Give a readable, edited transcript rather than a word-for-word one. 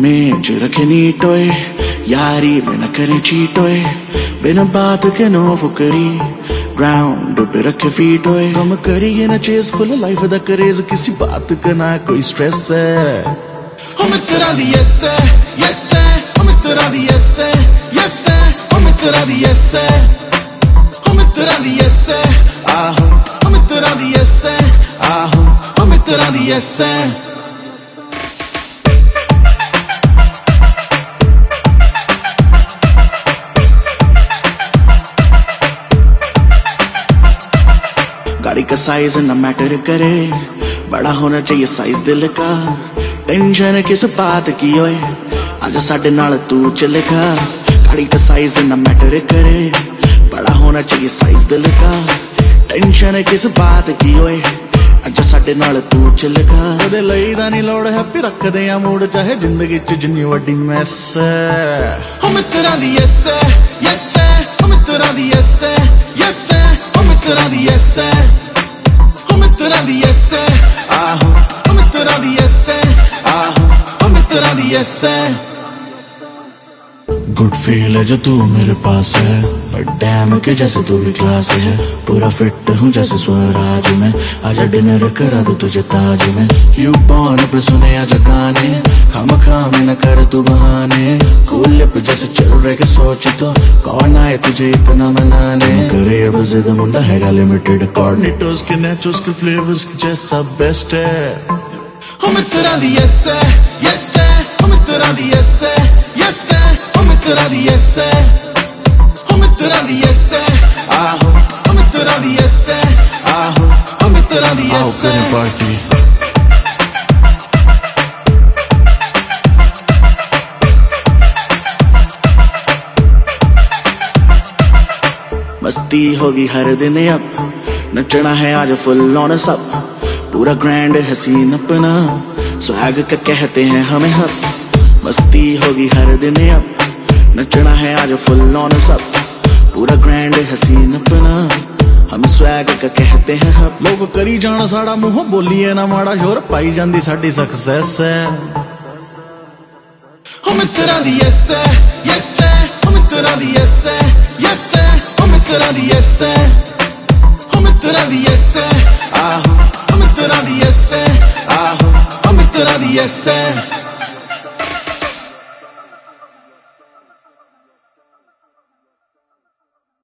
Image रखे NEET ओए, यारी में न करे चीट ओए, बिना बात के नो फुकरी, ग्राउंड पे रखे फीट ओए। हम करिए ना चेस फुल लाइफ दा करेज, किसी बात का ना कोई स्ट्रेस है। हम तेरा दी यस है, यस है, हम तेरा दी यस है, यस है, हम तेरा दी यस है, हम तेरा दी यस है, आहो, हम तेरा दी यस है, आहो, हम तेरा दी यस है। गाड़ी का साइज न मैटर करे, बड़ा होना चाहिए साइज दिल का। टेंशन किस बात की ओए, आज साडे नाल तू चलेगा। गाड़ी का साइज न मैटर करे, बड़ा होना चाहिए साइज दिल का। टेंशन किस बात की ओए, आज साडे नाल तू चलेगा। कदे लई दा नहीं लोड़ हैप्पी रखदे आ मूड, चाहे जिंदगी च जिन्नी वड्डी मैस है। हम तेरा दी यस है, यस है, हम तेरा दी यस है, यस है, हम तेरा दी यस है, हम तेरा दी यस है, आहो, हम तेरा दी यस है, आहो, हम तेरा दी यस है। गुड फील है जो तू मेरे पास है, बट डैम के जैसे तू भी क्लास है। पूरा फिट हूँ जैसे स्वराज में, आजा डिनर करा दो तुझे ताज में। यू बॉर्न पे सुने आजा गाने, खामखा में न कर तू बहाने। कूल लिप जैसे चल रहे के सोच तो, कौन आए तुझे इतना मनाने। करे अब जिद मुंडा हैगा लिमिटेड, कॉर्निटोस के नेचोस के फ्लेवर्स के जैसा बेस्ट है। हम तेरा दी यस है, यस है, हम तेरा दी यस है, यस है, हम तेरा दी यस है, हम तेरा दी यस है, आहो, हम तेरा दी यस है, आहो, हम तेरा दी यस है। पार्टी मस्ती होगी हर दिन अब, नचना है आज फुल ऑन सब। पूरा ग्रैंड हसीन अपना, स्वैग का कहते हैं हमें हब। मस्ती होगी हर दिन अब, नचना है आज फुल ऑन सब। पूरा ग्रैंड हसीन अपना, हम स्वैग का कहते हैं हब। लोग करी जाना साड़ा मुंह, बोलिए ना माड़ा शोर, पाई जांदी साडी सक्सेस है। हम तेरा दी यस है, यस है, हम तेरा दी यस है, यस है, हम तेरा दी यस है, हम तेरा दी यस है, आहो, हम तेरा दी यस है, आहो, हम तेरा दी यस है।